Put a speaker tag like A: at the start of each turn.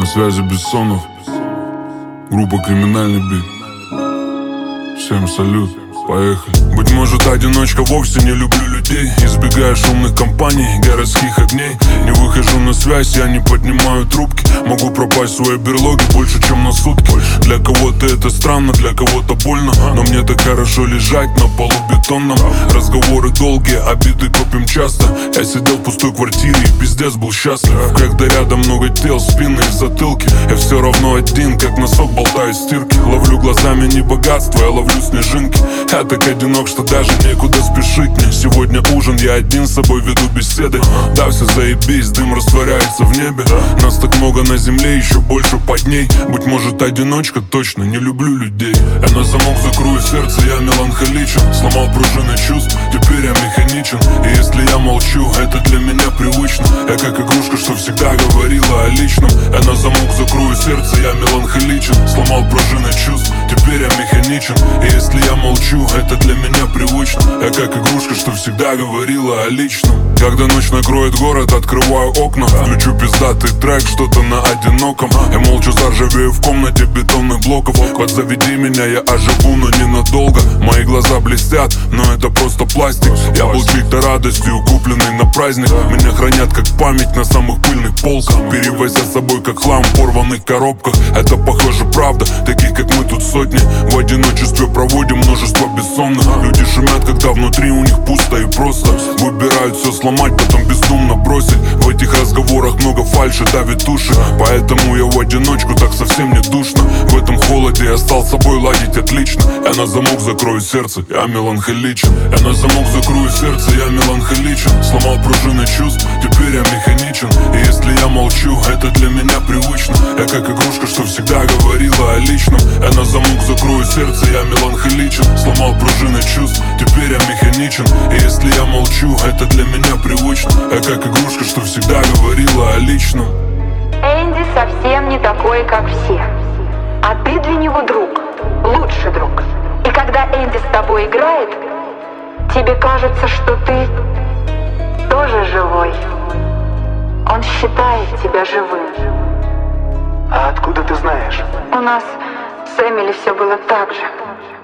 A: На связи Бессонов, группа «Криминальный бит». Всем салют, поехали. Быть может, одиночка, вовсе не люблю людей. Избегаю шумных компаний, городских огней. Не выхожу на связь, я не поднимаю трубки. Могу пропасть в своей берлоге больше, чем на сутки. Для кого-то это странно, для кого-то больно, но мне так хорошо лежать на полу бетонном. Разговоры долгие, обиды копим часто. Я сидел в пустой квартире и пиздец был счастлив. Когда рядом много тел, спины и затылки, я все равно один, как носок болтаю в стирке. Ловлю глазами не богатство, я ловлю снежинки. Я так одинок, что даже некуда спешить мне. Сегодня ужин, я один с собой веду беседы. Да, все заебись, дым растворяется в небе. Нас так много на земле, еще больше под ней. Быть может, одиночка, точно не люблю людей. Я на замок закрою сердце, я меланхоличен. Сломал пружины чувств, теперь я механичен. И если я молчу, это для меня привычно. Я как игрушка, что всегда говорила о личном. Я на замок закрою сердце, я меланхоличен. Сломал пружины чувств, теперь я механичен. И если я молчу, это для меня привычно. Я как игрушка, что всегда говорила о личном. Когда ночь накроет город, открываю окна. Включу пиздатый трек, что-то на одиноком. Я молча заржавею в комнате бетонных блоков. Подзаведи меня, я оживу, но ненадолго. Мои глаза блестят, но это просто пластик. Я был чьей-то радостью, купленный на праздник. Меня хранят как память на самых пыльных полках, перевозя с собой как хлам в порванных коробках. Это похоже правда, таких как мы тут сотни. В одиночестве проводим множество бессонных. Люди шумят, когда внутри у них пусто и просто. Выбирают все сломать, потом бездумно бросить. В этих разговорах много фальши, давит уши. Поэтому я в одиночку, так совсем не душно. В этом холоде я стал собой ладить отлично. Я на замок закрою сердце, я меланхоличен. Я на замок закрою сердце, я меланхоличен. Сломал пружины чувств, теперь я механичен. И если я молчу, это для меня привычно. Я как игрушка, что всегда говорила о личном. Я на замок закрою сердце, я меланхоличен. Сломал пружины чувств, теперь я механичен. И если я молчу, это для меня привычно. Я как игрушка, что всегда говорила о личном.
B: Энди совсем не такой, как все. А ты для него друг, лучший друг. И когда Энди с тобой играет, тебе кажется, что ты тоже живой. Он считает тебя живым.
C: А откуда ты знаешь?
B: У нас с Эмили все было так же.